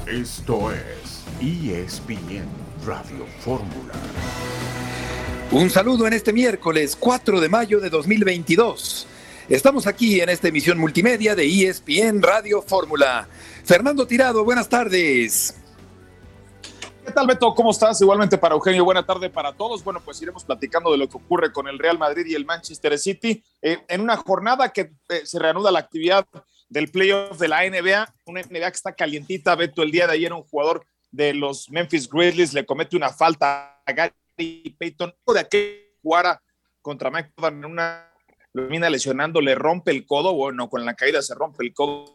Esto es ESPN Radio Fórmula. Un saludo en este miércoles 4 de mayo de 2022. Estamos aquí en esta emisión multimedia de ESPN Radio Fórmula. Fernando Tirado, buenas tardes. ¿Qué tal, Beto? ¿Cómo estás? Igualmente para Eugenio, buena tarde para todos. Bueno, pues iremos platicando de lo que ocurre con el Real Madrid y el Manchester City en una jornada que se reanuda la actividad del playoff de la NBA, una NBA que está calientita. Beto, el día de ayer un jugador de los Memphis Grizzlies le comete una falta a Gary Payton, de aquel jugara contra Mike Jordan, lo termina lesionando, le rompe el codo, bueno, con la caída se rompe el codo.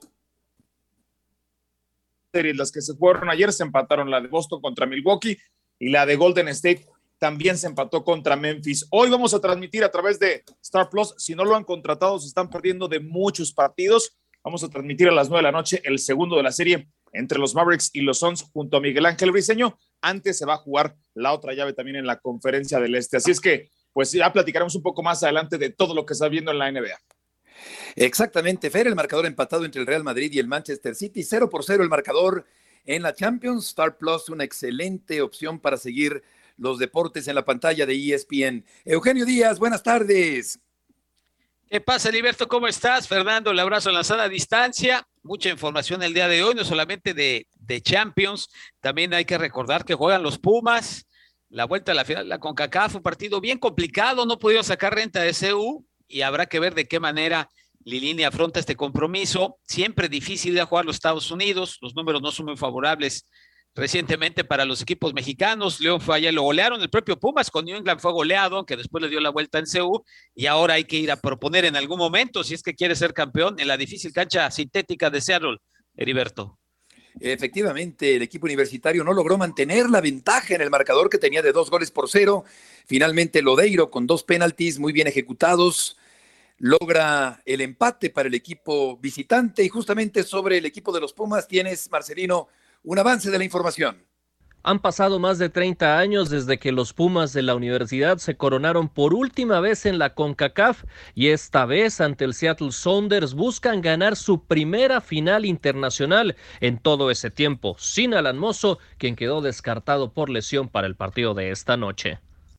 Las que se fueron ayer se empataron, la de Boston contra Milwaukee y la de Golden State también se empató contra Memphis. Hoy vamos a transmitir a través de Star Plus, si no lo han contratado se están perdiendo de muchos partidos. Vamos a transmitir a las 9 de la noche el segundo de la serie entre los Mavericks y los Suns junto a Miguel Ángel Briceño. Antes se va a jugar la otra llave también en la Conferencia del Este. Así es que pues ya platicaremos un poco más adelante de todo lo que está viendo en la NBA. Exactamente, Fer, el marcador empatado entre el Real Madrid y el Manchester City, 0-0 el marcador en la Champions. Star Plus, una excelente opción para seguir los deportes en la pantalla de ESPN. Eugenio Díaz, buenas tardes. ¿Qué pasa, Heriberto? ¿Cómo estás? Fernando, el abrazo en la sana distancia. Mucha información el día de hoy, no solamente de Champions, también hay que recordar que juegan los Pumas, la vuelta a la final, la CONCACAF, un partido bien complicado, no pudieron sacar renta de CU y habrá que ver de qué manera Lilini afronta este compromiso. Siempre difícil de jugar los Estados Unidos, los números no son muy favorables recientemente para los equipos mexicanos. León fue allá, lo golearon, el propio Pumas con New England fue goleado, aunque después le dio la vuelta en CU, y ahora hay que ir a proponer en algún momento, si es que quiere ser campeón, en la difícil cancha sintética de Seattle, Heriberto. Efectivamente, el equipo universitario no logró mantener la ventaja en el marcador que tenía de 2-0. Finalmente Lodeiro, con 2 penaltis muy bien ejecutados, logra el empate para el equipo visitante. Y justamente sobre el equipo de los Pumas tienes, Marcelino, un avance de la información. Han pasado más de 30 años desde que los Pumas de la universidad se coronaron por última vez en la CONCACAF y esta vez ante el Seattle Sounders buscan ganar su primera final internacional en todo ese tiempo, sin Alan Mozo, quien quedó descartado por lesión para el partido de esta noche.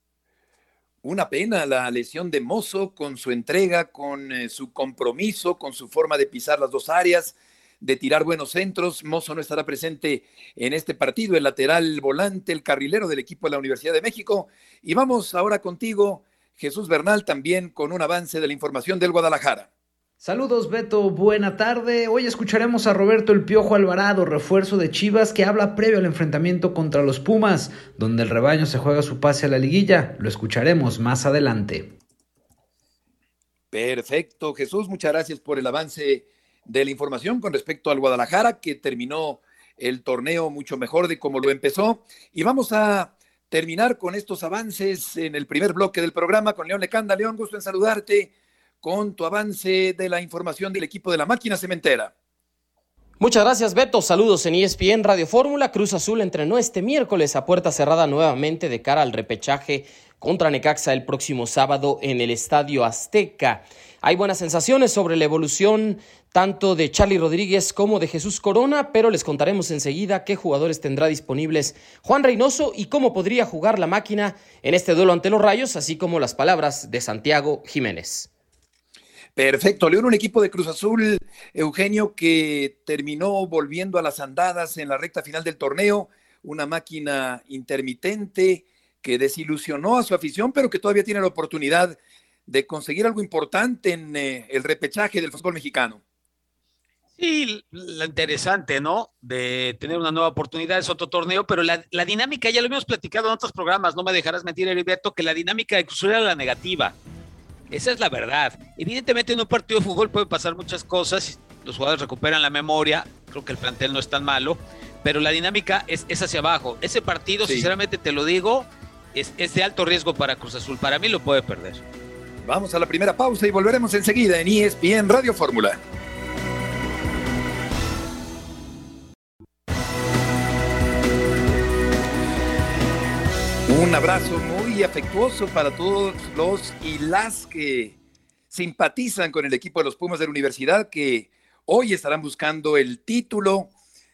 Una pena la lesión de Mozo, con su entrega, con su compromiso, con su forma de pisar las dos áreas, de tirar buenos centros. Mozo no estará presente en este partido, el lateral volante, el carrilero del equipo de la Universidad de México. Y vamos ahora contigo, Jesús Bernal, también con un avance de la información del Guadalajara. Saludos, Beto, buena tarde. Hoy escucharemos a Roberto El Piojo Alvarado, refuerzo de Chivas, que habla previo al enfrentamiento contra los Pumas, donde el rebaño se juega su pase a la liguilla. Lo escucharemos más adelante. Perfecto, Jesús, muchas gracias por el avance de la información con respecto al Guadalajara, que terminó el torneo mucho mejor de como lo empezó. Y vamos a terminar con estos avances en el primer bloque del programa con León Lecanda. León, gusto en saludarte con tu avance de la información del equipo de la máquina cementera. Muchas gracias, Beto. Saludos en ESPN Radio Fórmula. Cruz Azul entrenó este miércoles a puerta cerrada nuevamente de cara al repechaje contra Necaxa el próximo sábado en el Estadio Azteca. Hay buenas sensaciones sobre la evolución tanto de Charly Rodríguez como de Jesús Corona, pero les contaremos enseguida qué jugadores tendrá disponibles Juan Reynoso y cómo podría jugar la máquina en este duelo ante los Rayos, así como las palabras de Santiago Jiménez. Perfecto, León, un equipo de Cruz Azul, Eugenio, que terminó volviendo a las andadas en la recta final del torneo, una máquina intermitente que desilusionó a su afición, pero que todavía tiene la oportunidad de conseguir algo importante en el repechaje del fútbol mexicano. Sí, lo interesante, ¿no? De tener una nueva oportunidad es otro torneo, pero la dinámica, ya lo hemos platicado en otros programas, no me dejarás mentir, Heriberto, que la dinámica de Cruz Azul era la negativa. Esa es la verdad. Evidentemente en un partido de fútbol pueden pasar muchas cosas, los jugadores recuperan la memoria, creo que el plantel no es tan malo, pero la dinámica es hacia abajo. Ese partido, sí, sinceramente te lo digo, es de alto riesgo para Cruz Azul. Para mí lo puede perder. Vamos a la primera pausa y volveremos enseguida en ESPN Radio Fórmula. Un abrazo muy afectuoso para todos los y las que simpatizan con el equipo de los Pumas de la Universidad, que hoy estarán buscando el título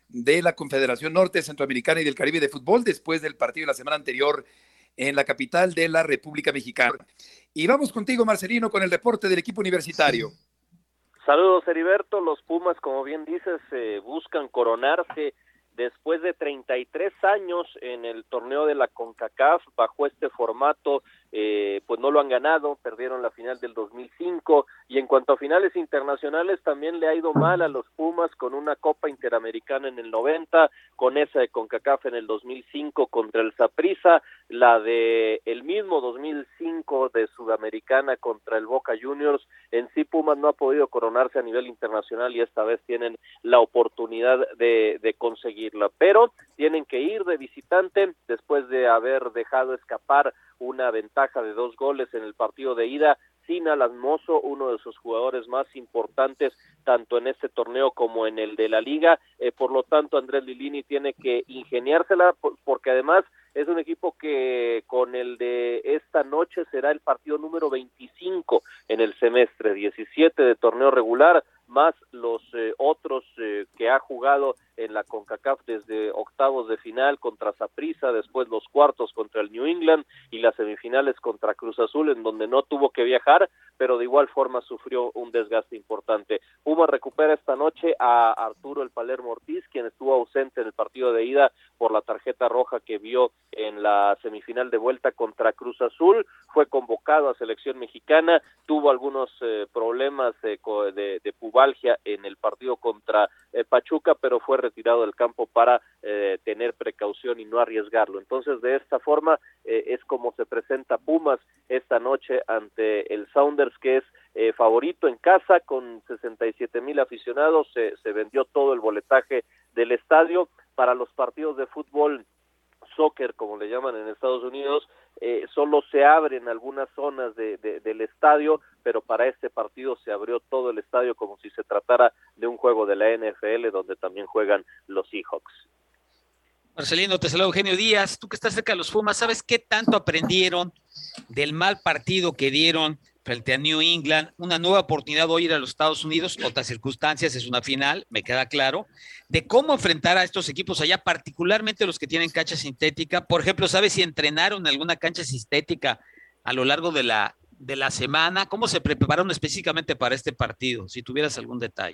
de la Confederación Norte, Centroamericana y del Caribe de Fútbol después del partido de la semana anterior en la capital de la República Mexicana. Y vamos contigo, Marcelino, con el reporte del equipo universitario. Saludos, Heriberto. Los Pumas, como bien dices, buscan coronarse después de 33 años en el torneo de la CONCACAF. Bajo este formato, pues no lo han ganado, perdieron la final del 2005, y en cuanto a finales internacionales también le ha ido mal a los Pumas, con una Copa Interamericana en el 90, con esa de CONCACAF en el 2005 contra el Saprissa, la de el mismo 2005 de Sudamericana contra el Boca Juniors. En sí, Pumas no ha podido coronarse a nivel internacional y esta vez tienen la oportunidad de conseguirla, pero tienen que ir de visitante después de haber dejado escapar una ventaja de 2 goles en el partido de ida sin Alan Mozo, uno de sus jugadores más importantes tanto en este torneo como en el de la liga. Por lo tanto, Andrés Lilini tiene que ingeniársela, porque además es un equipo que con el de esta noche será el partido número 25 en el semestre, 17 de torneo regular, más los otros que ha jugado en la CONCACAF desde octavos de final contra Saprissa, después los cuartos contra el New England y las semifinales contra Cruz Azul, en donde no tuvo que viajar, pero de igual forma sufrió un desgaste importante. Puma recupera esta noche a Arturo El Palermo Ortiz, quien estuvo ausente en el partido de ida por la tarjeta roja que vio en la semifinal de vuelta contra Cruz Azul. Fue convocado a selección mexicana, tuvo algunos problemas de pubalgia en el partido contra Pachuca, pero fue retirado del campo para tener precaución y no arriesgarlo. Entonces, de esta forma es como se presenta Pumas esta noche ante el Sounders, que es favorito en casa con 67,000 aficionados. Se vendió todo el boletaje del estadio. Para los partidos de fútbol, soccer, como le llaman en Estados Unidos, solo se abren algunas zonas del estadio, pero para este partido se abrió todo el estadio como si se tratara de un juego de la NFL, donde también juegan los Seahawks. Marcelino, te saludo, Eugenio Díaz. Tú que estás cerca de los Pumas, ¿sabes qué tanto aprendieron del mal partido que dieron frente a New England? Una nueva oportunidad hoy ir a los Estados Unidos, otras circunstancias, es una final, me queda claro, de cómo enfrentar a estos equipos allá, particularmente los que tienen cancha sintética. Por ejemplo, ¿sabes si entrenaron en alguna cancha sintética a lo largo de la semana? ¿Cómo se prepararon específicamente para este partido? Si tuvieras algún detalle.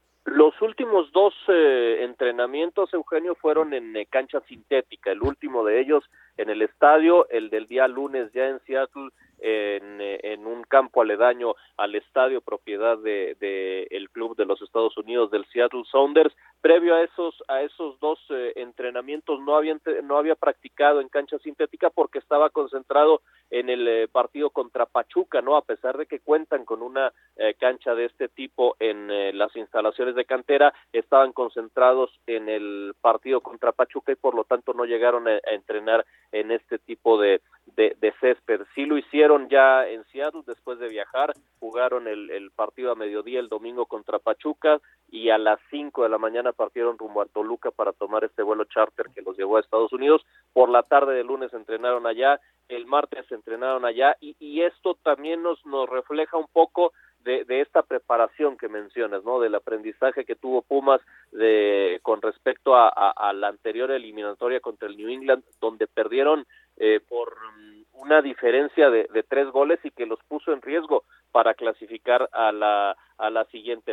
Los últimos 2 entrenamientos, Eugenio, fueron en cancha sintética, el último de ellos en el estadio, el del día lunes ya en Seattle, en un campo aledaño al estadio, propiedad de el club de los Estados Unidos, del Seattle Sounders. Previo a esos 2 entrenamientos no había practicado en cancha sintética porque estaba concentrado en el partido contra Pachuca, ¿no? A pesar de que cuentan con una cancha de este tipo en las instalaciones de cantera, estaban concentrados en el partido contra Pachuca y por lo tanto no llegaron a entrenar en este tipo de césped. Sí lo hicieron ya en Seattle después de viajar, jugaron el partido a mediodía el domingo contra Pachuca y a las 5 de la mañana partieron rumbo a Toluca para tomar este vuelo charter que los llevó a Estados Unidos. Por la tarde del lunes entrenaron allá, el martes entrenaron allá y esto también nos refleja un poco de esta preparación que mencionas, ¿no? Del aprendizaje que tuvo Pumas con respecto a la anterior eliminatoria contra el New England, donde perdieron por una diferencia de 3 goles y que los puso en riesgo para clasificar a la siguiente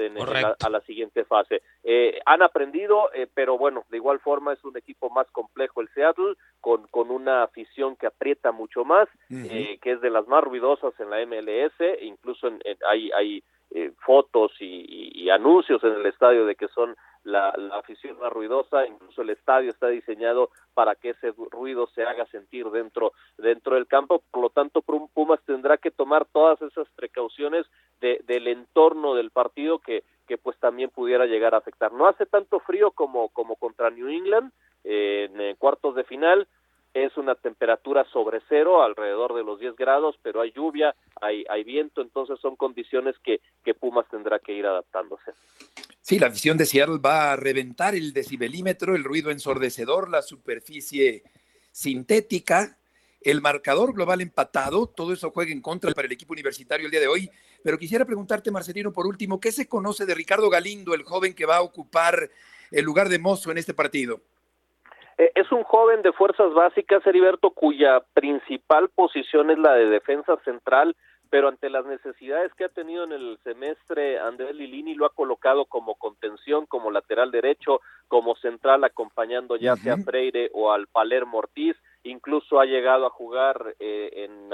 fase. Han aprendido, pero bueno, de igual forma es un equipo más complejo el Seattle, con una afición que aprieta mucho más, que es de las más ruidosas en la MLS, incluso hay fotos y anuncios en el estadio de que son la afición más ruidosa. Incluso el estadio está diseñado para que ese ruido se haga sentir dentro del campo. Por lo tanto, Pumas tendrá que tomar todas esas precauciones del entorno del partido que pues también pudiera llegar a afectar. No hace tanto frío como contra New England en cuartos de final. Es una temperatura sobre cero, alrededor de los 10 grados, pero hay lluvia, hay viento, entonces son condiciones que Pumas tendrá que ir adaptándose. Sí, la afición de Seattle va a reventar el decibelímetro, el ruido ensordecedor, la superficie sintética, el marcador global empatado, todo eso juega en contra para el equipo universitario el día de hoy. Pero quisiera preguntarte, Marcelino, por último, ¿qué se conoce de Ricardo Galindo, el joven que va a ocupar el lugar de Mozo en este partido? Es un joven de fuerzas básicas, Heriberto, cuya principal posición es la de defensa central, pero ante las necesidades que ha tenido en el semestre, Andrés Lilini lo ha colocado como contención, como lateral derecho, como central, acompañando ya sea a Freire o al Palermo Ortiz. Incluso ha llegado a jugar en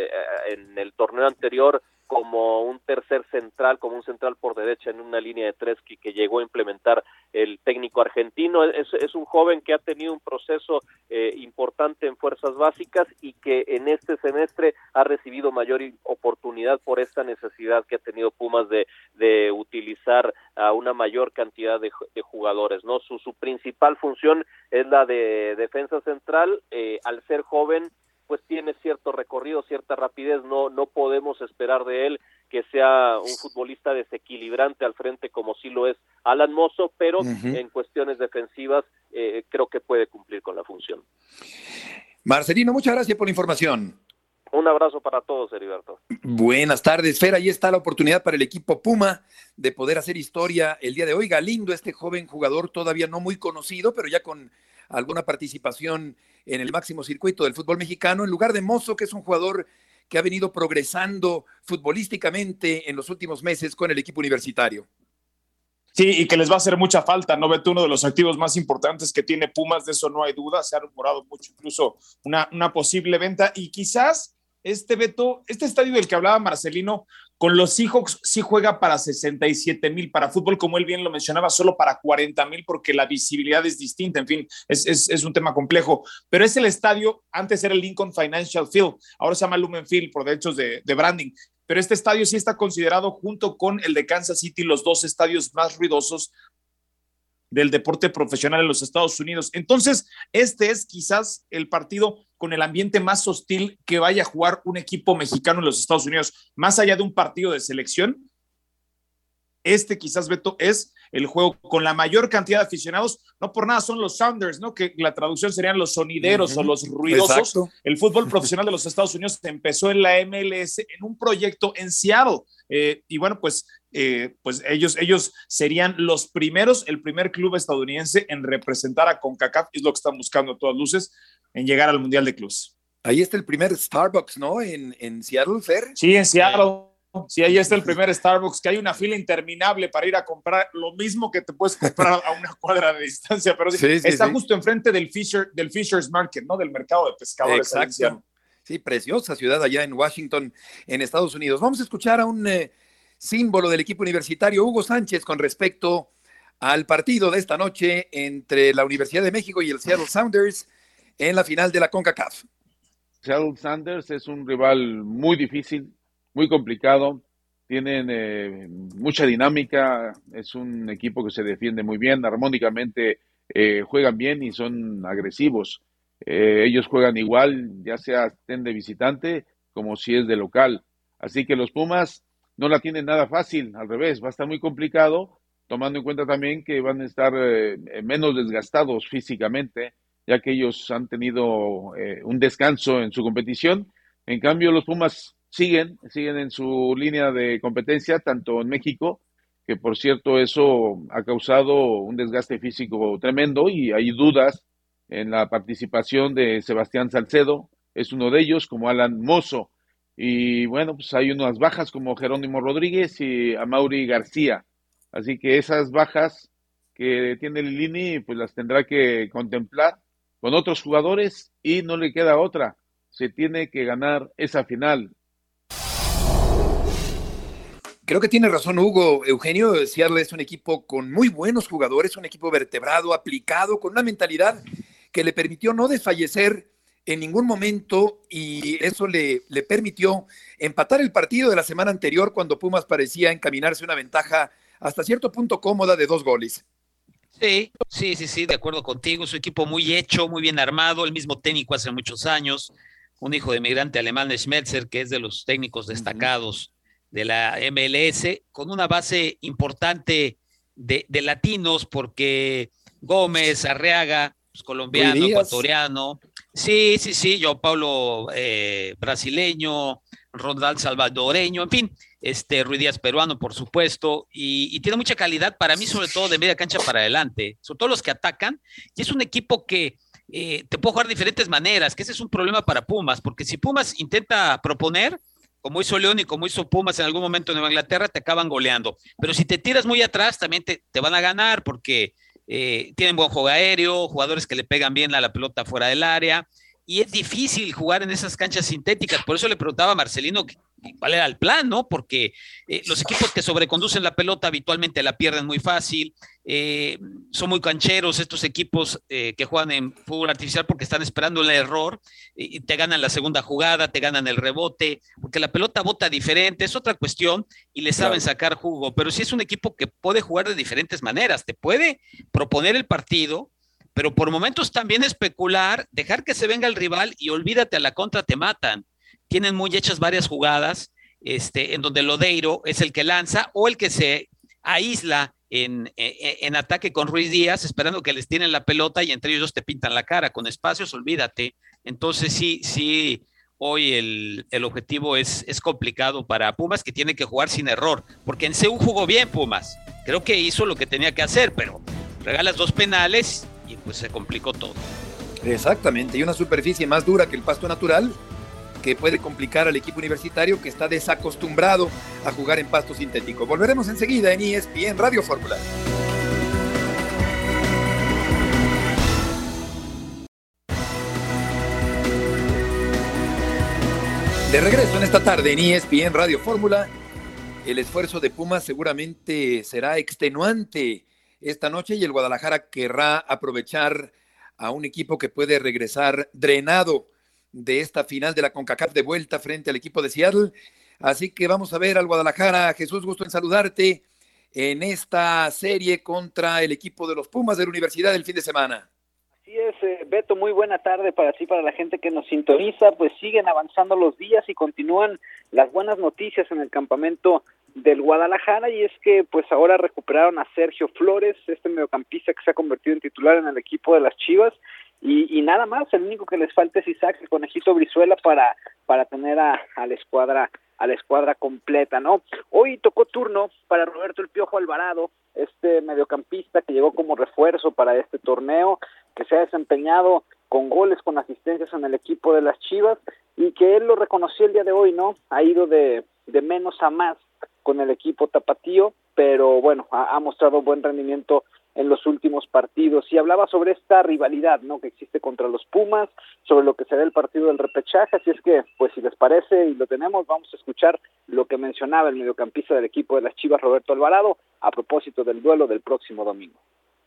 el torneo anterior como un tercer central, como un central por derecha en una línea de tres que llegó a implementar el técnico argentino. Es un joven que ha tenido un proceso importante en fuerzas básicas y que en este semestre ha recibido mayor oportunidad por esta necesidad que ha tenido Pumas de utilizar a una mayor cantidad de jugadores, ¿no? Su principal función es la de defensa central. Al ser joven, pues tiene cierto recorrido, cierta rapidez, no podemos esperar de él que sea un futbolista desequilibrante al frente como sí lo es Alan Mozo, pero en cuestiones defensivas creo que puede cumplir con la función. Marcelino, muchas gracias por la información. Un abrazo para todos, Heriberto. Buenas tardes, Fer. Ahí está la oportunidad para el equipo Puma de poder hacer historia el día de hoy. Galindo, este joven jugador todavía no muy conocido, pero ya con alguna participación en el máximo circuito del fútbol mexicano, en lugar de Mozo, que es un jugador que ha venido progresando futbolísticamente en los últimos meses con el equipo universitario. Sí, y que les va a hacer mucha falta, ¿no, Beto? Uno de los activos más importantes que tiene Pumas, de eso no hay duda, se ha rumorado mucho, incluso una posible venta, y quizás Beto, este estadio del que hablaba Marcelino, con los Seahawks sí juega para 67,000, para fútbol, como él bien lo mencionaba, solo para 40,000, porque la visibilidad es distinta, en fin, es un tema complejo, pero es el estadio, antes era el Lincoln Financial Field, ahora se llama Lumen Field por derechos de branding, pero este estadio sí está considerado junto con el de Kansas City los dos estadios más ruidosos del deporte profesional en los Estados Unidos. Entonces, este es quizás el partido con el ambiente más hostil que vaya a jugar un equipo mexicano en los Estados Unidos, más allá de un partido de selección. Quizás, Beto, es el juego con la mayor cantidad de aficionados. No por nada son los Sounders, ¿no? Que la traducción serían los sonideros o los ruidosos. Exacto. El fútbol profesional de los Estados Unidos empezó en la MLS en un proyecto en Seattle. Y bueno, pues ellos serían los primeros, el primer club estadounidense en representar a CONCACAF, es lo que están buscando a todas luces, en llegar al Mundial de Clubes. Ahí está el primer Starbucks, ¿no? En Seattle, Fer. Sí, en Seattle. Sí, ahí está el primer Starbucks, que hay una fila interminable para ir a comprar lo mismo que te puedes comprar a una cuadra de distancia, pero sí, está justo enfrente del Fisher's Market, ¿no? Del mercado de pescadores. Exacto. Sí, preciosa ciudad allá en Washington, en Estados Unidos. Vamos a escuchar a un símbolo del equipo universitario, Hugo Sánchez, con respecto al partido de esta noche entre la Universidad de México y el Seattle Sounders en la final de la CONCACAF. Seattle Sounders es un rival muy difícil, muy complicado, tienen mucha dinámica, es un equipo que se defiende muy bien, armónicamente juegan bien y son agresivos. Ellos juegan igual, ya sea estén de visitante como si es de local. Así que los Pumas no la tienen nada fácil, al revés, va a estar muy complicado, tomando en cuenta también que van a estar menos desgastados físicamente, ya que ellos han tenido un descanso en su competición. En cambio, los Pumas siguen en su línea de competencia, tanto en México, que por cierto eso ha causado un desgaste físico tremendo y hay dudas en la participación de Sebastián Salcedo, es uno de ellos, como Alan Mozo, y bueno, pues hay unas bajas como Jerónimo Rodríguez y Amaury García, así que esas bajas que tiene Lilini, pues las tendrá que contemplar con otros jugadores y no le queda otra, se tiene que ganar esa final. Creo que tiene razón Hugo. Eugenio, Seattle es un equipo con muy buenos jugadores, un equipo vertebrado, aplicado, con una mentalidad que le permitió no desfallecer en ningún momento y eso le permitió empatar el partido de la semana anterior cuando Pumas parecía encaminarse una ventaja hasta cierto punto cómoda de 2 goles. Sí, de acuerdo contigo. Es un equipo muy hecho, muy bien armado, el mismo técnico hace muchos años, un hijo de migrante alemán de Schmetzer, que es de los técnicos destacados de la MLS, con una base importante de latinos, porque Gómez, Arriaga, pues, colombiano, ecuatoriano, yo Paulo brasileño, Rondal salvadoreño, en fin, Ruiz Díaz peruano, por supuesto, y tiene mucha calidad para mí, sobre todo de media cancha para adelante, sobre todo los que atacan, y es un equipo que te puede jugar de diferentes maneras, que ese es un problema para Pumas, porque si Pumas intenta proponer, como hizo León y como hizo Pumas en algún momento en Nueva Inglaterra, te acaban goleando, pero si te tiras muy atrás, también te van a ganar, porque tienen buen juego aéreo, jugadores que le pegan bien a la pelota fuera del área, y es difícil jugar en esas canchas sintéticas. Por eso le preguntaba a Marcelino cuál era el plan, ¿no? Porque los equipos que sobreconducen la pelota habitualmente la pierden muy fácil, son muy cancheros estos equipos que juegan en fútbol artificial porque están esperando el error y te ganan la segunda jugada, te ganan el rebote, porque la pelota bota diferente, es otra cuestión y le saben sacar jugo, pero sí es un equipo que puede jugar de diferentes maneras, te puede proponer el partido, pero por momentos también especular, dejar que se venga el rival y olvídate, a la contra te matan. Tienen muy hechas varias jugadas en donde Lodeiro es el que lanza o el que se aísla en ataque con Ruiz Díaz, esperando que les tienen la pelota y entre ellos te pintan la cara. Con espacios, olvídate. Entonces sí, hoy el objetivo es complicado para Pumas, que tiene que jugar sin error, porque en CU jugó bien Pumas. Creo que hizo lo que tenía que hacer, pero regalas 2 penales y pues se complicó todo. Exactamente, y una superficie más dura que el pasto natural que puede complicar al equipo universitario que está desacostumbrado a jugar en pasto sintético. Volveremos enseguida en ESPN Radio Fórmula. De regreso en esta tarde en ESPN Radio Fórmula, el esfuerzo de Pumas seguramente será extenuante esta noche y el Guadalajara querrá aprovechar a un equipo que puede regresar drenado de esta final de la CONCACAF de vuelta frente al equipo de Seattle. Así que vamos a ver al Guadalajara. Jesús, gusto en saludarte en esta serie contra el equipo de los Pumas de la Universidad del fin de semana. Así es, Beto, muy buena tarde para ti, para la gente que nos sintoniza. Pues siguen avanzando los días y continúan las buenas noticias en el campamento del Guadalajara, y es que pues ahora recuperaron a Sergio Flores, este mediocampista que se ha convertido en titular en el equipo de las Chivas, y nada más, el único que les falta es Isaac, el Conejito Brizuela, para tener a la escuadra completa, ¿no? Hoy tocó turno para Roberto El Piojo Alvarado, este mediocampista que llegó como refuerzo para este torneo, que se ha desempeñado con goles, con asistencias en el equipo de las Chivas, y que él lo reconoció el día de hoy, ¿no? Ha ido de menos a más con el equipo tapatío, pero bueno, ha mostrado buen rendimiento en los últimos partidos, y hablaba sobre esta rivalidad, ¿no?, que existe contra los Pumas, sobre lo que será el partido del repechaje. Así es que, pues si les parece y lo tenemos, vamos a escuchar lo que mencionaba el mediocampista del equipo de las Chivas, Roberto Alvarado, a propósito del duelo del próximo domingo.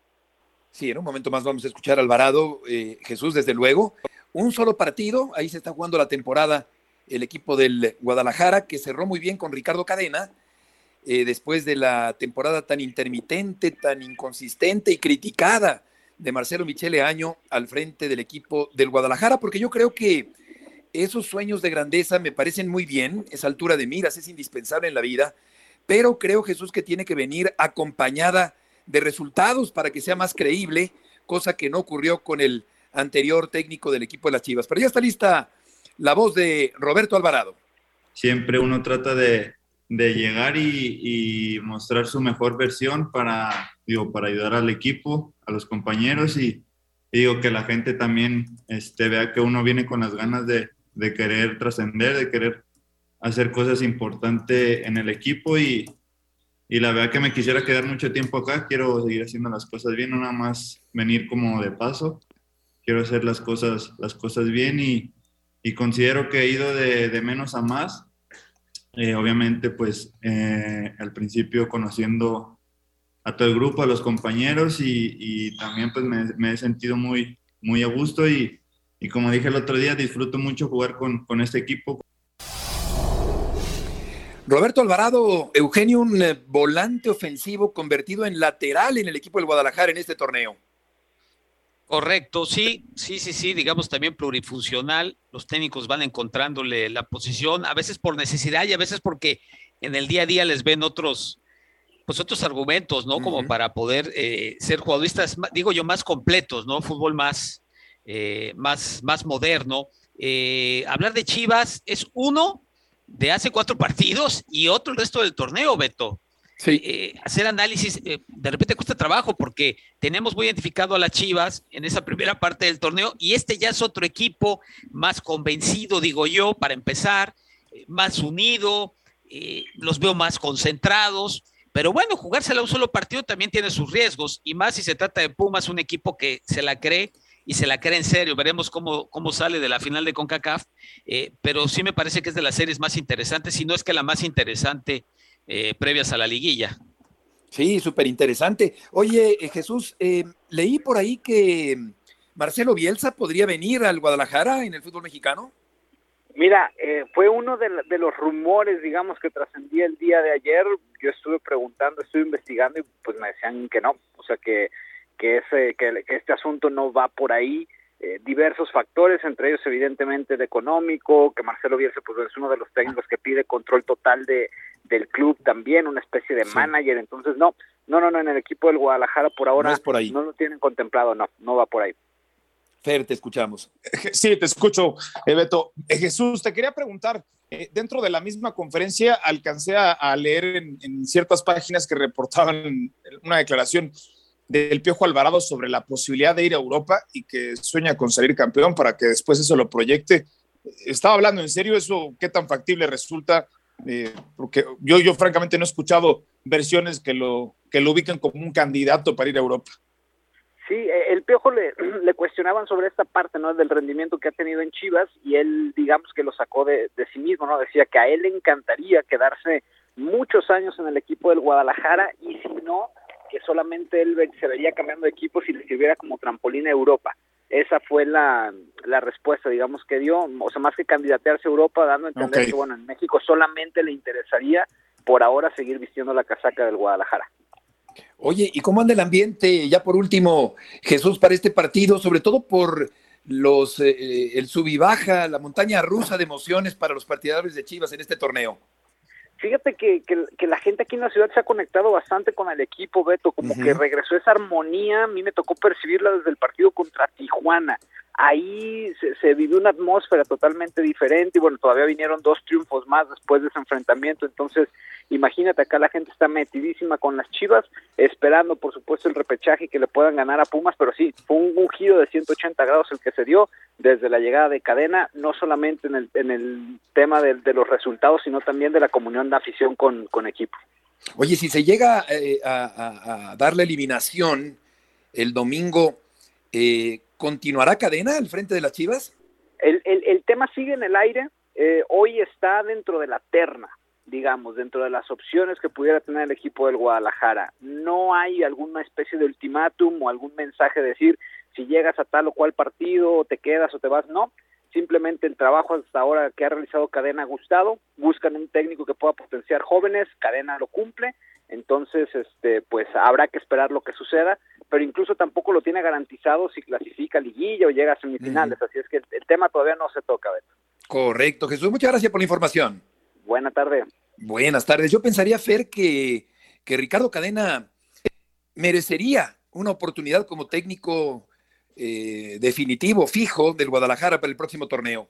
Sí, en un momento más vamos a escuchar a Alvarado, Jesús, desde luego. Un solo partido, ahí se está jugando la temporada el equipo del Guadalajara, que cerró muy bien con Ricardo Cadena, después de la temporada tan intermitente, tan inconsistente y criticada de Marcelo Michele Año al frente del equipo del Guadalajara, porque yo creo que esos sueños de grandeza me parecen muy bien, esa altura de miras es indispensable en la vida, pero creo, Jesús, que tiene que venir acompañada de resultados para que sea más creíble, cosa que no ocurrió con el anterior técnico del equipo de las Chivas. Pero ya está lista la voz de Roberto Alvarado. Siempre uno trata de llegar y mostrar su mejor versión para ayudar al equipo, a los compañeros, y digo que la gente también vea que uno viene con las ganas de querer trascender, de querer hacer cosas importantes en el equipo, y la verdad que me quisiera quedar mucho tiempo acá. Quiero seguir haciendo las cosas bien, no nada más venir como de paso. Quiero hacer las cosas bien, y considero que he ido de menos a más. Obviamente, pues al principio conociendo a todo el grupo, a los compañeros, y también pues me he sentido muy, muy a gusto, y como dije el otro día, disfruto mucho jugar con este equipo. Roberto Alvarado, Eugenio, un volante ofensivo convertido en lateral en el equipo del Guadalajara en este torneo. Correcto, sí, digamos también plurifuncional. Los técnicos van encontrándole la posición, a veces por necesidad y a veces porque en el día a día les ven otros argumentos, ¿no? Como para poder ser jugadores, digo yo, más completos, ¿no? Fútbol más moderno. Hablar de Chivas es uno de hace 4 partidos y otro el resto del torneo, Beto. Sí. Hacer análisis de repente cuesta trabajo porque tenemos muy identificado a las Chivas en esa primera parte del torneo y ya es otro equipo más convencido, digo yo, para empezar, más unido, los veo más concentrados, pero bueno, jugársela un solo partido también tiene sus riesgos y más si se trata de Pumas, un equipo que se la cree y se la cree en serio. Veremos cómo sale de la final de CONCACAF, pero sí me parece que es de las series más interesantes, si no es que la más interesante previas a la liguilla. Sí, súper interesante. Oye, Jesús, leí por ahí que Marcelo Bielsa podría venir al Guadalajara en el fútbol mexicano. Mira, fue uno de los rumores, digamos, que trascendía el día de ayer. Yo estuve preguntando, estuve investigando y pues me decían que no, o sea que este asunto no va por ahí. Diversos factores, entre ellos evidentemente el económico, que Marcelo Bielsa pues es uno de los técnicos que pide control total del club también, una especie de manager. Entonces no, en el equipo del Guadalajara por ahora no es por ahí. No lo tienen contemplado, no va por ahí. Fer, te escuchamos. Sí, te escucho, Beto. Jesús, te quería preguntar, dentro de la misma conferencia alcancé a leer en ciertas páginas que reportaban una declaración del Piojo Alvarado sobre la posibilidad de ir a Europa y que sueña con salir campeón para que después eso lo proyecte. ¿Estaba hablando en serio eso? ¿Qué tan factible resulta? Porque yo francamente no he escuchado versiones que lo ubiquen como un candidato para ir a Europa. Sí, el Piojo le cuestionaban sobre esta parte, ¿no?, del rendimiento que ha tenido en Chivas, y él, digamos que lo sacó de sí mismo, ¿no? Decía que a él le encantaría quedarse muchos años en el equipo del Guadalajara, y si no, que solamente él se vería cambiando de equipo si le sirviera como trampolín a Europa. Esa fue la respuesta, digamos, que dio, o sea, más que candidatearse a Europa, dando a entender que, bueno, en México solamente le interesaría por ahora seguir vistiendo la casaca del Guadalajara. Oye, ¿y cómo anda el ambiente, ya por último, Jesús, para este partido, sobre todo por el sub y baja, la montaña rusa de emociones para los partidarios de Chivas en este torneo? Fíjate que la gente aquí en la ciudad se ha conectado bastante con el equipo, Beto, como que regresó esa armonía. A mí me tocó percibirla desde el partido contra Tijuana. Ahí se vivió una atmósfera totalmente diferente y bueno, todavía vinieron 2 triunfos más después de ese enfrentamiento. Entonces, imagínate, acá la gente está metidísima con las Chivas, esperando por supuesto el repechaje y que le puedan ganar a Pumas, pero sí, fue un giro de 180 grados el que se dio desde la llegada de Cadena, no solamente en el tema de los resultados, sino también de la comunión de afición con equipo. Oye, si se llega a dar la eliminación el domingo, ¿continuará Cadena al frente de las Chivas? El tema sigue en el aire. Hoy está dentro de la terna, digamos, dentro de las opciones que pudiera tener el equipo del Guadalajara. No hay alguna especie de ultimátum o algún mensaje de decir si llegas a tal o cual partido, te quedas o te vas. No, simplemente el trabajo hasta ahora que ha realizado Cadena ha gustado. Buscan un técnico que pueda potenciar jóvenes, Cadena lo cumple. Entonces, pues habrá que esperar lo que suceda, pero incluso tampoco lo tiene garantizado si clasifica a liguilla o llega a semifinales, así es que el tema todavía no se toca, Beto. Correcto, Jesús, muchas gracias por la información. Buena tarde. Buenas tardes. Yo pensaría, Fer, que Ricardo Cadena merecería una oportunidad como técnico definitivo, fijo del Guadalajara para el próximo torneo.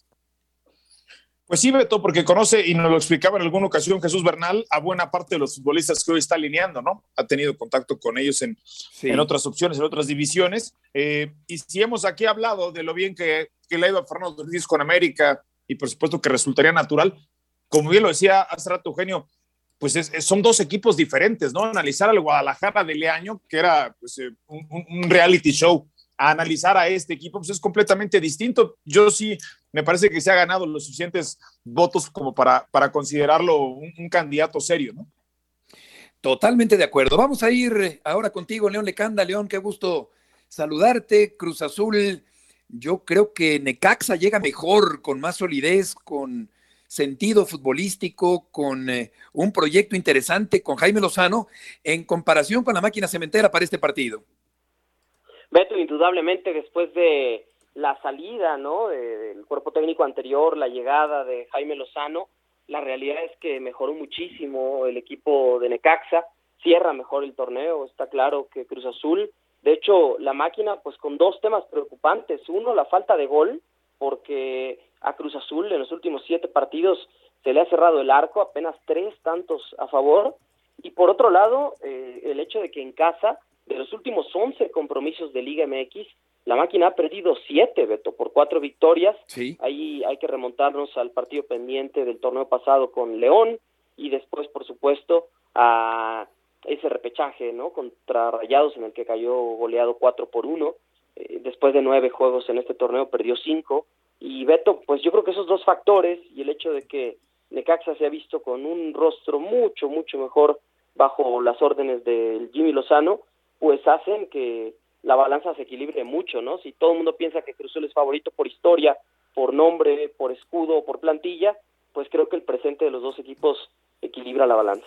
Pues sí, Beto, porque conoce, y nos lo explicaba en alguna ocasión Jesús Bernal, a buena parte de los futbolistas que hoy está alineando, ¿no? Ha tenido contacto con ellos en otras opciones, en otras divisiones. Y si hemos aquí hablado de lo bien que le ha ido a Fernando Ortiz con América, y por supuesto que resultaría natural, como bien lo decía hace rato Eugenio, pues son 2 equipos diferentes, ¿no? Analizar al Guadalajara de Leaño, que era pues, un reality show, a analizar a este equipo, pues es completamente distinto. Yo sí me parece que se ha ganado los suficientes votos como para considerarlo un candidato serio, ¿no? Totalmente de acuerdo. Vamos a ir ahora contigo, León Lecanda. León, qué gusto saludarte. Cruz Azul, yo creo que Necaxa llega mejor, con más solidez, con sentido futbolístico, con un proyecto interesante con Jaime Lozano, en comparación con la máquina cementera para este partido. Beto, indudablemente después de la salida, ¿no?, del cuerpo técnico anterior, la llegada de Jaime Lozano, la realidad es que mejoró muchísimo el equipo de Necaxa, cierra mejor el torneo, está claro que Cruz Azul, de hecho la máquina pues con 2 temas preocupantes, uno la falta de gol, porque a Cruz Azul en los últimos 7 partidos se le ha cerrado el arco, apenas 3 tantos a favor, y por otro lado, el hecho de que en casa, de los últimos 11 compromisos de Liga MX, la máquina ha perdido 7, Beto, por 4 victorias. Sí. Ahí hay que remontarnos al partido pendiente del torneo pasado con León, y después, por supuesto, a ese repechaje, ¿no?, contra Rayados, en el que cayó goleado 4-1. Después de 9 juegos en este torneo, perdió 5. Y Beto, pues yo creo que esos 2 factores, y el hecho de que Necaxa se ha visto con un rostro mucho, mucho mejor bajo las órdenes del Jimmy Lozano, pues hacen que la balanza se equilibre mucho, ¿no? Si todo el mundo piensa que Cruz Azul es favorito por historia, por nombre, por escudo, por plantilla, pues creo que el presente de los 2 equipos equilibra la balanza.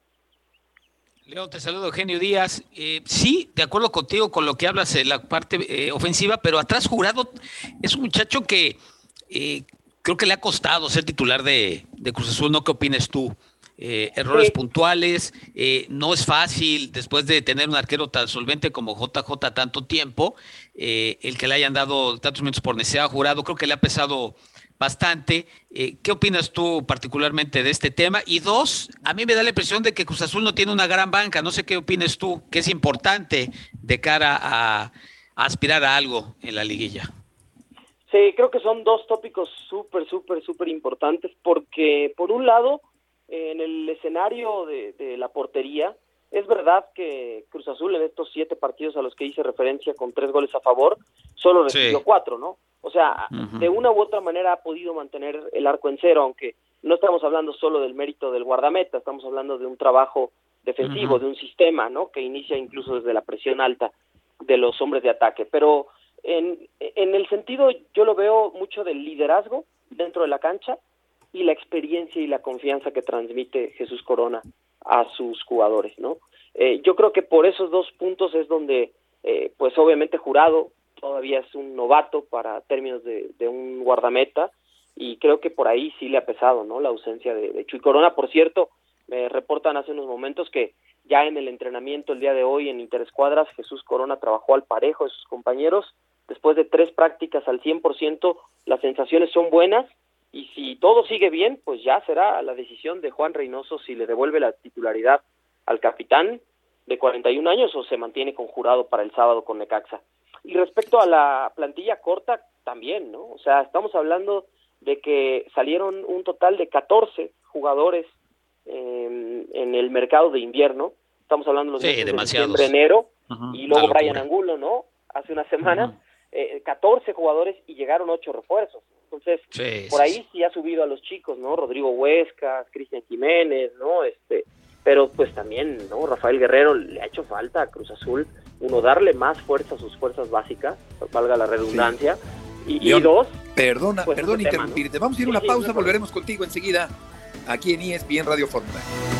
León, te saludo, Eugenio Díaz. Sí, de acuerdo contigo con lo que hablas en la parte ofensiva, pero atrás Jurado es un muchacho que creo que le ha costado ser titular de Cruz Azul, ¿no? ¿Qué opinas tú? Errores puntuales, no es fácil después de tener un arquero tan solvente como JJ tanto tiempo, el que le hayan dado tantos minutos por necesidad a Jurado, creo que le ha pesado bastante. ¿Qué opinas tú particularmente de este tema? Y 2, a mí me da la impresión de que Cruz Azul no tiene una gran banca, no sé qué opinas tú, que es importante de cara a aspirar a algo en la liguilla. Sí, creo que son 2 tópicos súper importantes, porque por un lado, en el escenario de la portería, es verdad que Cruz Azul en estos 7 partidos a los que hice referencia con 3 goles a favor, solo recibió 4, ¿no? O sea, de una u otra manera ha podido mantener el arco en cero, aunque no estamos hablando solo del mérito del guardameta, estamos hablando de un trabajo defensivo, de un sistema, ¿no?, que inicia incluso desde la presión alta de los hombres de ataque. Pero en el sentido, yo lo veo mucho del liderazgo dentro de la cancha y la experiencia y la confianza que transmite Jesús Corona a sus jugadores, ¿no? Yo creo que por esos 2 puntos es donde, pues obviamente Jurado todavía es un novato para términos de un guardameta, y creo que por ahí sí le ha pesado, ¿no?, la ausencia de Chuy Corona. Por cierto, me reportan hace unos momentos que ya en el entrenamiento el día de hoy en Interescuadras, Jesús Corona trabajó al parejo de sus compañeros. Después de 3 prácticas al 100%, las sensaciones son buenas, y si todo sigue bien, pues ya será la decisión de Juan Reynoso si le devuelve la titularidad al capitán de 41 años o se mantiene con Jurado para el sábado con Necaxa. Y respecto a la plantilla corta, también, ¿no? O sea, estamos hablando de que salieron un total de 14 jugadores en el mercado de invierno. Estamos hablando de los meses de diciembre, enero, y luego Brian Angulo, ¿no?, hace una semana, 14 jugadores y llegaron 8 refuerzos. Entonces, por ahí sí ha subido a los chicos, ¿no? Rodrigo Huescas, Cristian Jiménez, ¿no? Pero pues también, ¿no?, Rafael Guerrero le ha hecho falta a Cruz Azul, darle más fuerza a sus fuerzas básicas, valga la redundancia, y León, 2... Perdona pues interrumpirte, ¿no? Vamos a ir a una pausa, volveremos contigo enseguida, aquí en ESPN Radio Fórmula.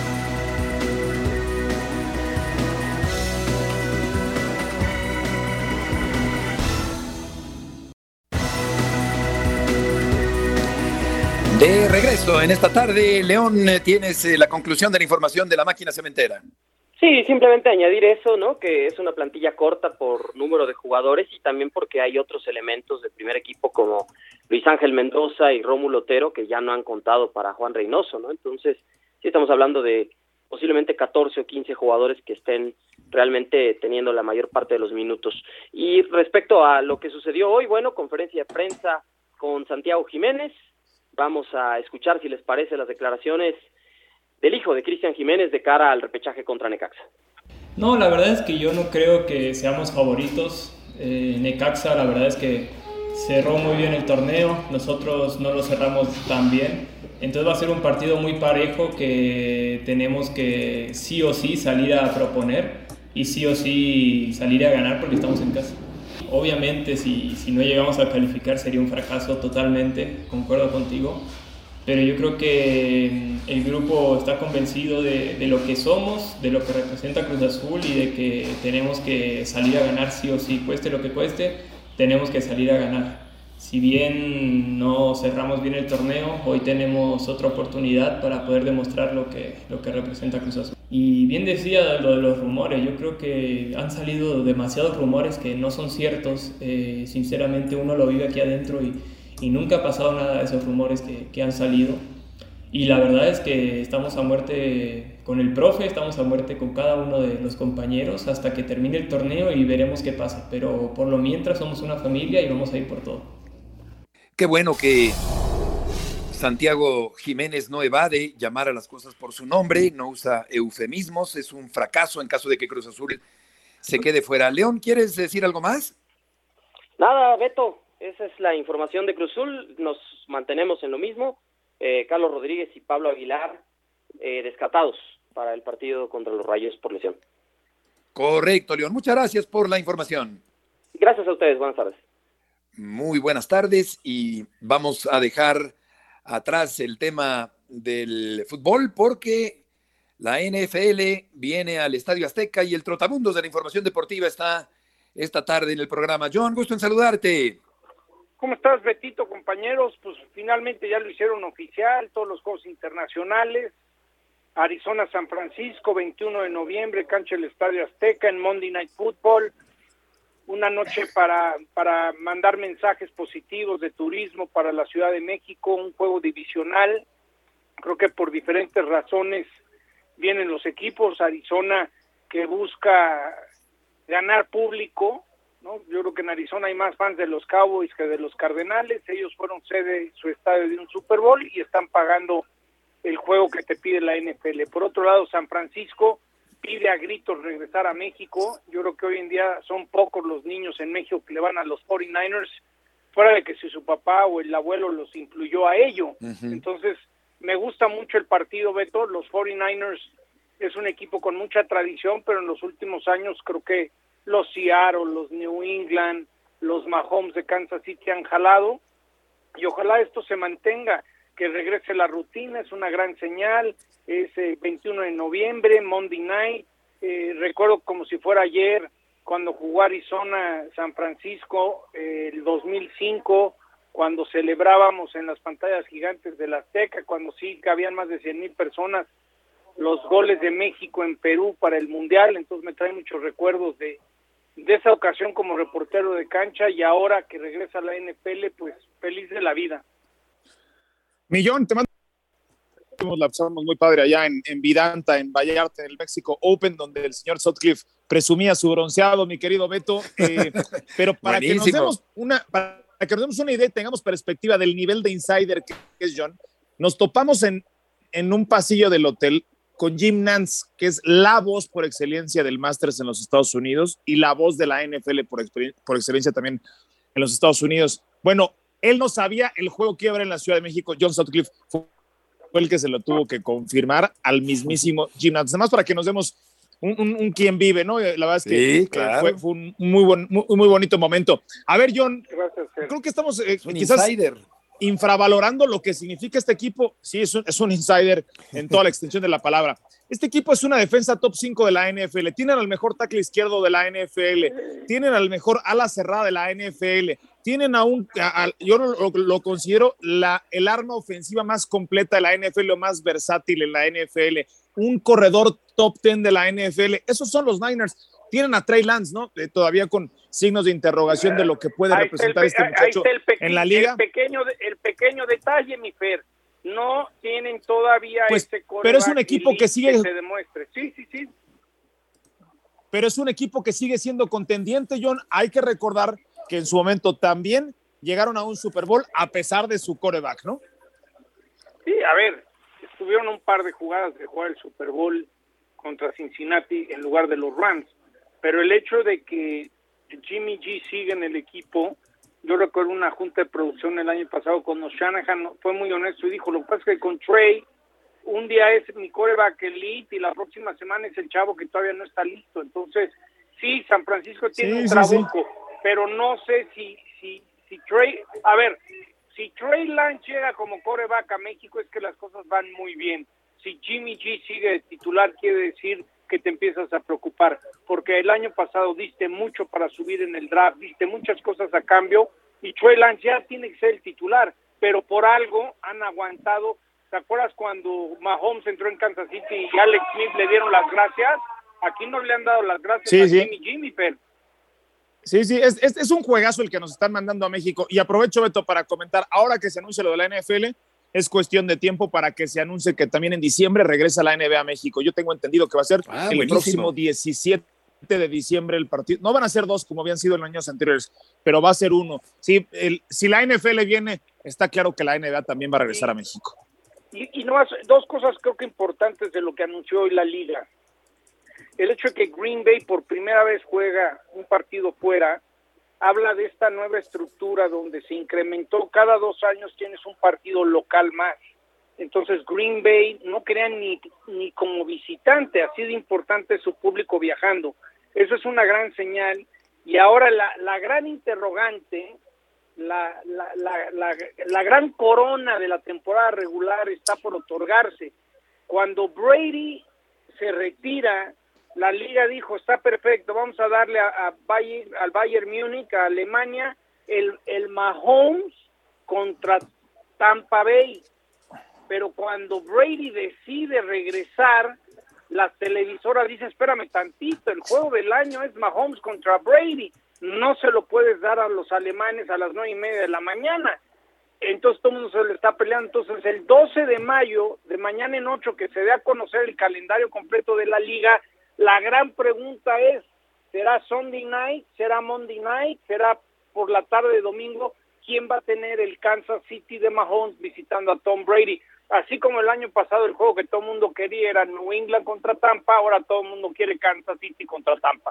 De regreso en esta tarde, León, tienes la conclusión de la información de la máquina cementera. Sí, simplemente añadir eso, ¿no?, que es una plantilla corta por número de jugadores y también porque hay otros elementos del primer equipo como Luis Ángel Mendoza y Rómulo Otero que ya no han contado para Juan Reynoso, ¿no? Entonces, sí estamos hablando de posiblemente 14 o 15 jugadores que estén realmente teniendo la mayor parte de los minutos. Y respecto a lo que sucedió hoy, bueno, conferencia de prensa con Santiago Jiménez. Vamos a escuchar, si les parece, las declaraciones del hijo de Cristian Jiménez de cara al repechaje contra Necaxa. No, la verdad es que yo no creo que seamos favoritos. Necaxa, la verdad es que cerró muy bien el torneo, nosotros no lo cerramos tan bien. Entonces va a ser un partido muy parejo que tenemos que sí o sí salir a proponer y sí o sí salir a ganar porque estamos en casa. Obviamente si no llegamos a calificar sería un fracaso totalmente, concuerdo contigo, pero yo creo que el grupo está convencido de lo que somos, de lo que representa Cruz Azul y de que tenemos que salir a ganar sí o sí, cueste lo que cueste, tenemos que salir a ganar. Si bien no cerramos bien el torneo, hoy tenemos otra oportunidad para poder demostrar lo que representa Cruz Azul. Y bien decía lo de los rumores, yo creo que han salido demasiados rumores que no son ciertos, sinceramente uno lo vive aquí adentro y nunca ha pasado nada de esos rumores que han salido. Y la verdad es que estamos a muerte con el profe, estamos a muerte con cada uno de los compañeros hasta que termine el torneo y veremos qué pasa. Pero por lo mientras somos una familia y vamos a ir por todo. Qué bueno que Santiago Jiménez no evade llamar a las cosas por su nombre, no usa eufemismos, es un fracaso en caso de que Cruz Azul se quede fuera. León, ¿quieres decir algo más? Nada, Beto, esa es la información de Cruz Azul, nos mantenemos en lo mismo. Carlos Rodríguez y Pablo Aguilar descartados para el partido contra los Rayos por lesión. Correcto, León. Muchas gracias por la información. Gracias a ustedes. Buenas tardes. Muy buenas tardes y vamos a dejar atrás el tema del fútbol porque la NFL viene al Estadio Azteca y el trotamundos de la información deportiva está esta tarde en el programa. John, gusto en saludarte. ¿Cómo estás, Betito, compañeros? Pues finalmente ya lo hicieron oficial, todos los juegos internacionales. Arizona-San Francisco, 21 de noviembre, cancha del Estadio Azteca en Monday Night Football. Una noche para mandar mensajes positivos de turismo para la Ciudad de México, un juego divisional. Creo que por diferentes razones vienen los equipos. Arizona que busca ganar público, ¿no? Yo creo que en Arizona hay más fans de los Cowboys que de los Cardenales. Ellos fueron sede, su estadio de un Super Bowl y están pagando el juego que te pide la NFL. Por otro lado, San Francisco pide a gritos regresar a México. Yo creo que hoy en día son pocos los niños en México que le van a los 49ers, fuera de que si su papá o el abuelo los influyó a ello. Entonces, me gusta mucho el partido, Beto. Los 49ers es un equipo con mucha tradición, pero en los últimos años creo que los Seattle, los New England, los Mahomes de Kansas City han jalado, y ojalá esto se mantenga, que regrese la rutina, es una gran señal. Es 21 de noviembre, Monday Night. Recuerdo como si fuera ayer, cuando jugó Arizona San Francisco, el 2005, cuando celebrábamos en las pantallas gigantes de la Azteca, cuando sí cabían más de 100,000 personas, los goles de México en Perú para el Mundial. Entonces me trae muchos recuerdos de esa ocasión como reportero de cancha, y ahora que regresa a la NFL, pues feliz de la vida. Millón, te mando. La pasamos muy padre allá en Vidanta, en Vallarta, en el México Open, donde el señor Sutcliffe presumía su bronceado, mi querido Beto. Pero para que nos demos una idea y tengamos perspectiva del nivel de insider que es John, nos topamos en un pasillo del hotel con Jim Nantz, que es la voz por excelencia del Masters en los Estados Unidos y la voz de la NFL por excelencia también en los Estados Unidos. Bueno, él no sabía el juego que iba a haber en la Ciudad de México. John Sutcliffe fue el que se lo tuvo que confirmar al mismísimo Jim Nantz. Además, para que nos demos un quien vive, ¿no? La verdad es que sí, claro. fue un muy bonito momento. A ver, John, gracias, creo que estamos quizás infravalorando lo que significa este equipo. Sí, es un insider en toda la extensión de la palabra. Este equipo es una defensa top 5 de la NFL. Tienen al mejor tackle izquierdo de la NFL. Tienen al mejor ala cerrada de la NFL. Tienen yo lo considero el arma ofensiva más completa de la NFL, o más versátil en la NFL. Un corredor top 10 de la NFL. Esos son los Niners. Tienen a Trey Lance, ¿no? Todavía con signos de interrogación de lo que puede representar este muchacho en la liga. El pequeño detalle, mi Fer. No tienen todavía ese quarterback, pero es un equipo que sigue. Se demuestre. Sí. Pero es un equipo que sigue siendo contendiente, John. Hay que recordar que en su momento también llegaron a un Super Bowl a pesar de su quarterback, ¿no? Sí, a ver, estuvieron un par de jugadas de jugar el Super Bowl contra Cincinnati en lugar de los Rams, pero el hecho de que Jimmy G siga en el equipo, yo recuerdo una junta de producción el año pasado cuando Shanahan fue muy honesto y dijo, lo que pasa es que con Trey, un día es mi quarterback elite y la próxima semana es el chavo que todavía no está listo. Entonces, sí, San Francisco tiene un trabuco, pero no sé si Trey, a ver, si Trey Lance llega como quarterback a México es que las cosas van muy bien. Si Jimmy G sigue de titular, quiere decir que te empiezas a preocupar, porque el año pasado diste mucho para subir en el draft, diste muchas cosas a cambio, y Trey Lance ya tiene que ser el titular, pero por algo han aguantado. ¿Te acuerdas cuando Mahomes entró en Kansas City y Alex Smith le dieron las gracias? Aquí no le han dado las gracias a Jimmy, pero... Sí, es un juegazo el que nos están mandando a México, y aprovecho, Beto, para comentar, ahora que se anuncia lo de la NFL, es cuestión de tiempo para que se anuncie que también en diciembre regresa la NBA a México. Yo tengo entendido que va a ser el buenísimo. próximo 17 de diciembre el partido. No van a ser 2 como habían sido en años anteriores, pero va a ser 1. Sí, si la NFL viene, está claro que la NBA también va a regresar a México. Y no más, 2 cosas creo que importantes de lo que anunció hoy la liga. El hecho de que Green Bay por primera vez juega un partido fuera, habla de esta nueva estructura donde se incrementó, cada 2 años tienes un partido local más. Entonces Green Bay no crean ni como visitante, así de importante su público viajando. Eso es una gran señal. Y ahora la gran interrogante, la gran corona de la temporada regular está por otorgarse. Cuando Brady se retira, la liga dijo, está perfecto, vamos a darle al Bayern Múnich, a Alemania, el Mahomes contra Tampa Bay. Pero cuando Brady decide regresar, las televisoras dicen, espérame tantito, el juego del año es Mahomes contra Brady, no se lo puedes dar a los alemanes a las 9:30 de la mañana. Entonces todo el mundo se le está peleando. Entonces el 12 de mayo, de mañana en 8, que se dé a conocer el calendario completo de la liga, la gran pregunta es, ¿será Sunday night? ¿Será Monday night? ¿Será por la tarde de domingo? ¿Quién va a tener el Kansas City de Mahomes visitando a Tom Brady? Así como el año pasado el juego que todo el mundo quería era New England contra Tampa, ahora todo el mundo quiere Kansas City contra Tampa.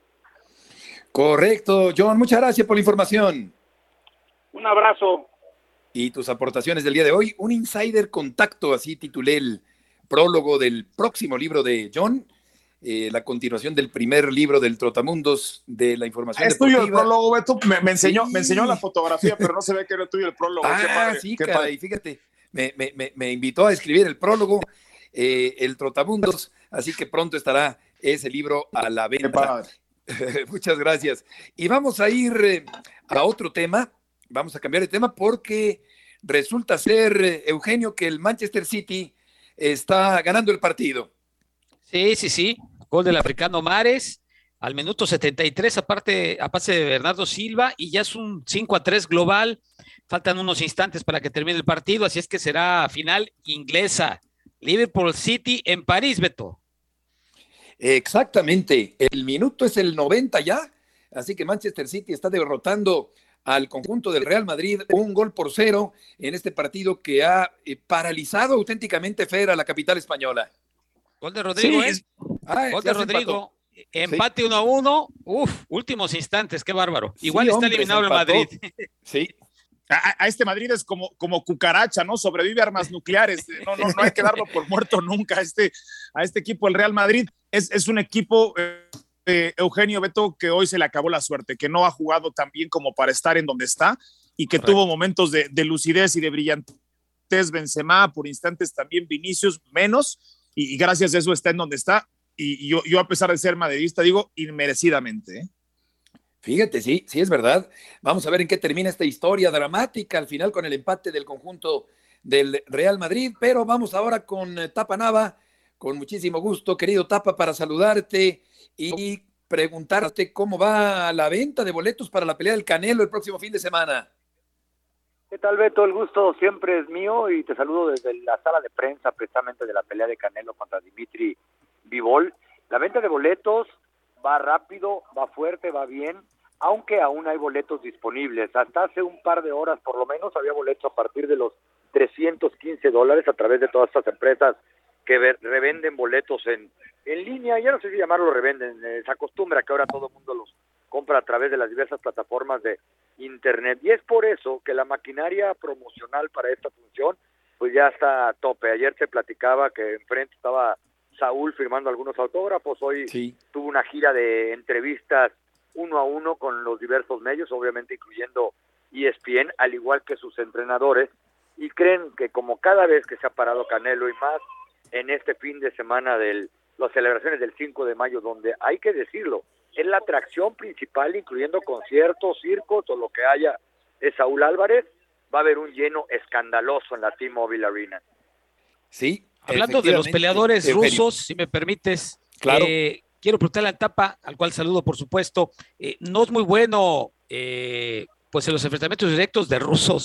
Correcto, John, muchas gracias por la información. Un abrazo. Y tus aportaciones del día de hoy, un insider contacto, así titulé el prólogo del próximo libro de John, la continuación del primer libro del Trotamundos de la información es deportiva. Tuyo el prólogo, Beto, me enseñó la fotografía, pero no se ve que era tuyo el prólogo. Qué padre, sí, caray, fíjate, me invitó a escribir el prólogo, el Trotamundos, así que pronto estará ese libro a la venta. Muchas gracias. Y vamos a ir a otro tema, vamos a cambiar de tema porque resulta ser, Eugenio, que el Manchester City está ganando el partido. Sí. Gol del africano Mahrez al minuto 73, a pase de Bernardo Silva, y ya es un 5-3 global. Faltan unos instantes para que termine el partido, así es que será final inglesa. Liverpool City en París, Beto. Exactamente, el minuto es el 90 ya, así que Manchester City está derrotando al conjunto del Real Madrid 1-0 en este partido que ha paralizado auténticamente, Fer, a la capital española. Gol de Rodrigo, sí, gol de Rodrigo. Empate 1-1. Últimos instantes, qué bárbaro. Igual sí, está eliminado el Madrid. Sí. A este Madrid es como cucaracha, ¿no? Sobrevive a armas nucleares. No hay que darlo por muerto nunca a este equipo. El Real Madrid es un equipo, Eugenio, Beto, que hoy se le acabó la suerte, que no ha jugado tan bien como para estar en donde está y que tuvo momentos de lucidez y de brillantez. Benzema, por instantes también Vinicius, menos. Y gracias a eso está en donde está. Y yo a pesar de ser madridista, digo, inmerecidamente. Fíjate, sí, es verdad. Vamos a ver en qué termina esta historia dramática al final con el empate del conjunto del Real Madrid. Pero vamos ahora con Tapa Nava, con muchísimo gusto, querido Tapa, para saludarte y preguntarte cómo va la venta de boletos para la pelea del Canelo el próximo fin de semana. ¿Qué tal, Beto? El gusto siempre es mío y te saludo desde la sala de prensa precisamente de la pelea de Canelo contra Dimitri Bivol. La venta de boletos va rápido, va fuerte, va bien, aunque aún hay boletos disponibles. Hasta hace un par de horas por lo menos había boletos a partir de los $315 a través de todas estas empresas que revenden boletos en línea. Ya no sé si llamarlo revenden, se acostumbra que ahora todo el mundo los compra a través de las diversas plataformas de internet, y es por eso que la maquinaria promocional para esta función pues ya está a tope. Ayer se platicaba que enfrente estaba Saúl firmando algunos autógrafos, hoy tuvo una gira de entrevistas 1 a 1 con los diversos medios, obviamente incluyendo ESPN, al igual que sus entrenadores, y creen que como cada vez que se ha parado Canelo y más en este fin de semana de las celebraciones del 5 de mayo, donde hay que decirlo, es la atracción principal, incluyendo conciertos, circos o lo que haya, de Saúl Álvarez, va a haber un lleno escandaloso en la T-Mobile Arena. Sí. Hablando de los peleadores rusos, si me permites, claro. Quiero preguntarle al Tapa, al cual saludo por supuesto, no es muy bueno pues en los enfrentamientos directos de rusos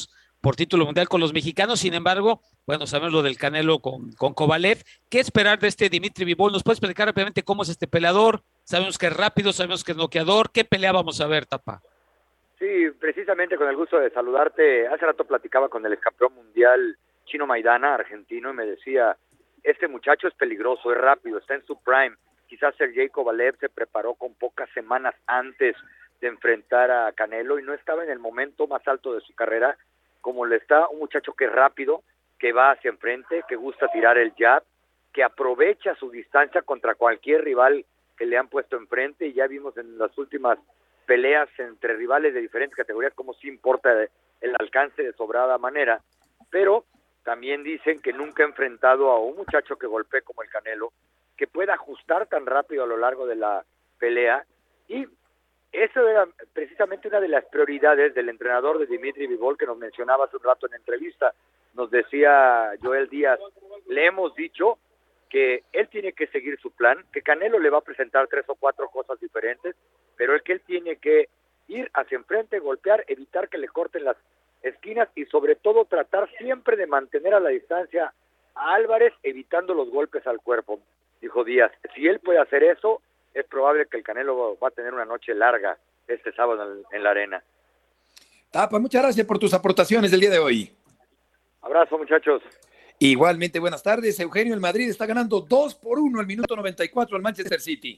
por título mundial con los mexicanos. Sin embargo, bueno, sabemos lo del Canelo con Kovalev. ¿Qué esperar de este Dimitri Bivol? ¿Nos puedes explicar rápidamente cómo es este peleador? Sabemos que es rápido, sabemos que es noqueador. ¿Qué pelea vamos a ver, Tapa? Sí, precisamente con el gusto de saludarte. Hace rato platicaba con el campeón mundial Chino Maidana, argentino, y me decía, este muchacho es peligroso, es rápido, está en su prime. Quizás Sergey Kovalev se preparó con pocas semanas antes de enfrentar a Canelo y no estaba en el momento más alto de su carrera, como le está un muchacho que es rápido, que va hacia enfrente, que gusta tirar el jab, que aprovecha su distancia contra cualquier rival que le han puesto enfrente, y ya vimos en las últimas peleas entre rivales de diferentes categorías cómo sí importa el alcance de sobrada manera, pero también dicen que nunca ha enfrentado a un muchacho que golpee como el Canelo, que pueda ajustar tan rápido a lo largo de la pelea, y eso era precisamente una de las prioridades del entrenador de Dimitri Bivol, que nos mencionaba hace un rato en entrevista. Nos decía Joel Díaz, le hemos dicho que él tiene que seguir su plan, que Canelo le va a presentar 3 o 4 cosas diferentes, pero es que él tiene que ir hacia enfrente, golpear, evitar que le corten las esquinas y sobre todo tratar siempre de mantener a la distancia a Álvarez, evitando los golpes al cuerpo. Dijo Díaz, si él puede hacer eso, es probable que el Canelo va a tener una noche larga este sábado en la arena. Tapa, muchas gracias por tus aportaciones del día de hoy. Abrazo, muchachos. Igualmente, buenas tardes. Eugenio, el Madrid está ganando 2-1 al minuto 94 al Manchester City.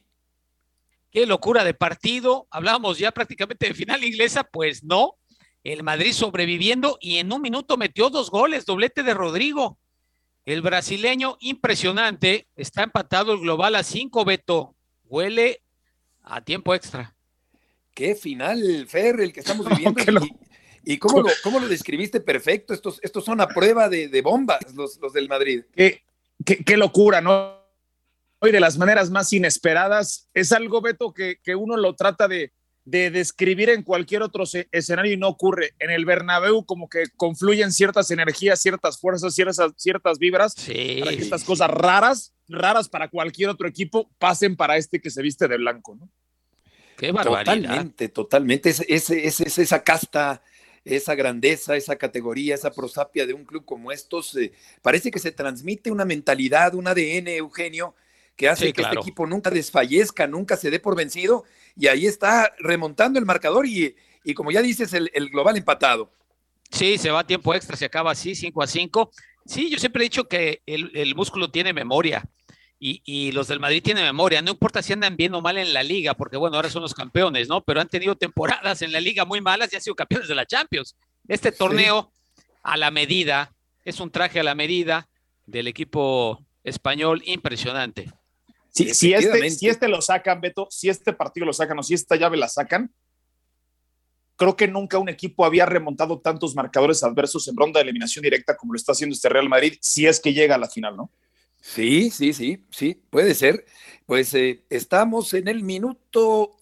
Qué locura de partido. Hablábamos ya prácticamente de final inglesa, pues no. El Madrid sobreviviendo y en un minuto metió 2 goles, doblete de Rodrigo. El brasileño, impresionante, está empatado el global a 5, Beto. Huele a tiempo extra. Qué final, Fer, el que estamos viviendo. ¿Y cómo lo describiste perfecto? Estos son a prueba de bombas, los del Madrid. Qué locura, ¿no? Y de las maneras más inesperadas. Es algo, Beto, que uno lo trata de describir en cualquier otro escenario y no ocurre. En el Bernabéu como que confluyen ciertas energías, ciertas fuerzas, ciertas vibras, para que estas cosas raras para cualquier otro equipo pasen para este que se viste de blanco, ¿no? Qué barbaridad. Totalmente. Es esa casta, esa grandeza, esa categoría, esa prosapia de un club como estos. Parece que se transmite una mentalidad, un ADN, Eugenio, que hace que este equipo nunca desfallezca, nunca se dé por vencido, y ahí está remontando el marcador y como ya dices, el global empatado. Sí, se va a tiempo extra, se acaba así, 5-5. Sí, yo siempre he dicho que el músculo tiene memoria y los del Madrid tienen memoria, no importa si andan bien o mal en la liga, porque bueno, ahora son los campeones, ¿no? Pero han tenido temporadas en la liga muy malas y han sido campeones de la Champions. Este torneo a la medida, es un traje a la medida del equipo español impresionante. Si este lo sacan, Beto, si este partido lo sacan o si esta llave la sacan, creo que nunca un equipo había remontado tantos marcadores adversos en ronda de eliminación directa como lo está haciendo este Real Madrid, si es que llega a la final, ¿no? Sí, puede ser. Pues estamos en el minuto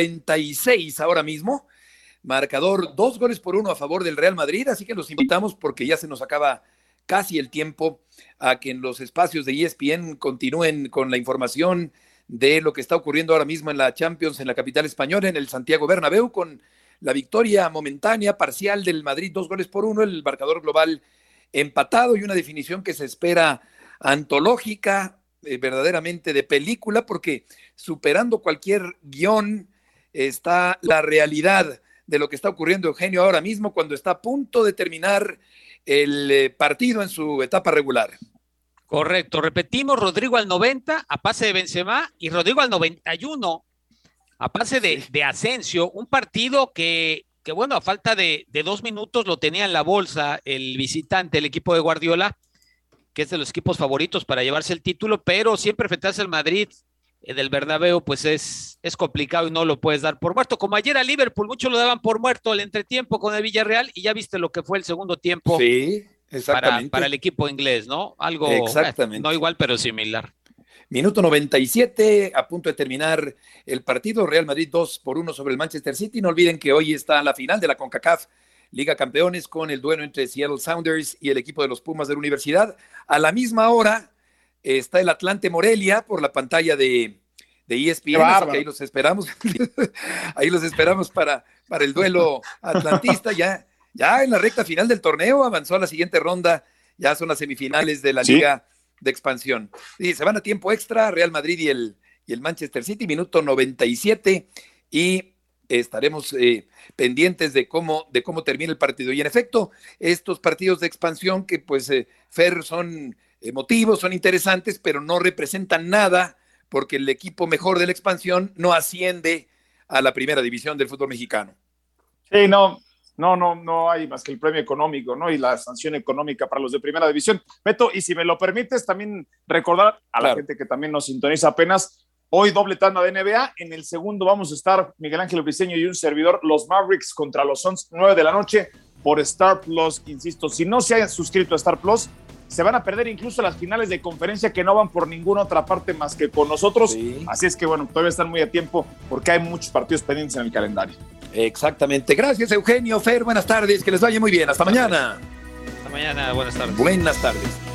96 ahora mismo. Marcador 2-1 a favor del Real Madrid, así que los invitamos porque ya se nos acaba casi el tiempo a que en los espacios de ESPN continúen con la información de lo que está ocurriendo ahora mismo en la Champions en la capital española, en el Santiago Bernabéu, con la victoria momentánea, parcial del Madrid, 2-1, el marcador global empatado y una definición que se espera antológica, verdaderamente de película, porque superando cualquier guión está la realidad de lo que está ocurriendo, Eugenio, ahora mismo, cuando está a punto de terminar el partido en su etapa regular. Correcto, repetimos, Rodrigo al 90 a pase de Benzema y Rodrigo al 91 a pase de Asensio, un partido que bueno, a falta de 2 minutos lo tenía en la bolsa el visitante, el equipo de Guardiola, que es de los equipos favoritos para llevarse el título, pero siempre enfrentarse al Madrid del Bernabéu, pues es complicado y no lo puedes dar por muerto. Como ayer a Liverpool, muchos lo daban por muerto el entretiempo con el Villarreal y ya viste lo que fue el segundo tiempo. Sí, exactamente. Para el equipo inglés, ¿no? Algo no igual, pero similar. Minuto 97, a punto de terminar el partido, Real Madrid 2-1 sobre el Manchester City. No olviden que hoy está la final de la CONCACAF Liga Campeones con el duelo entre Seattle Sounders y el equipo de los Pumas de la Universidad. A la misma hora está el Atlante Morelia por la pantalla de ESPN, así que ahí los esperamos. Ahí los esperamos para el duelo atlantista. Ya ya en la recta final del torneo, avanzó a la siguiente ronda, ya son las semifinales de la Liga de Expansión. Y se van a tiempo extra, Real Madrid y el Manchester City, minuto 97, y estaremos pendientes de cómo termina el partido. Y en efecto, estos partidos de expansión que pues Fer son emotivos, son interesantes, pero no representan nada porque el equipo mejor de la expansión no asciende a la primera división del fútbol mexicano. Sí, no hay más que el premio económico, ¿no? Y la sanción económica para los de primera división. Beto, y si me lo permites, también recordar a la gente que también nos sintoniza apenas, hoy doble tanda de NBA, en el segundo vamos a estar Miguel Ángel Briceño y un servidor, los Mavericks contra los Suns, 9 de la noche por Star Plus. Insisto, si no se hayan suscrito a Star Plus, se van a perder incluso las finales de conferencia que no van por ninguna otra parte más que con nosotros. Sí. Así es que bueno, todavía están muy a tiempo porque hay muchos partidos pendientes en el calendario. Exactamente. Gracias, Eugenio, Fer, buenas tardes, que les vaya muy bien. Hasta mañana. Hasta mañana, buenas tardes. Buenas tardes.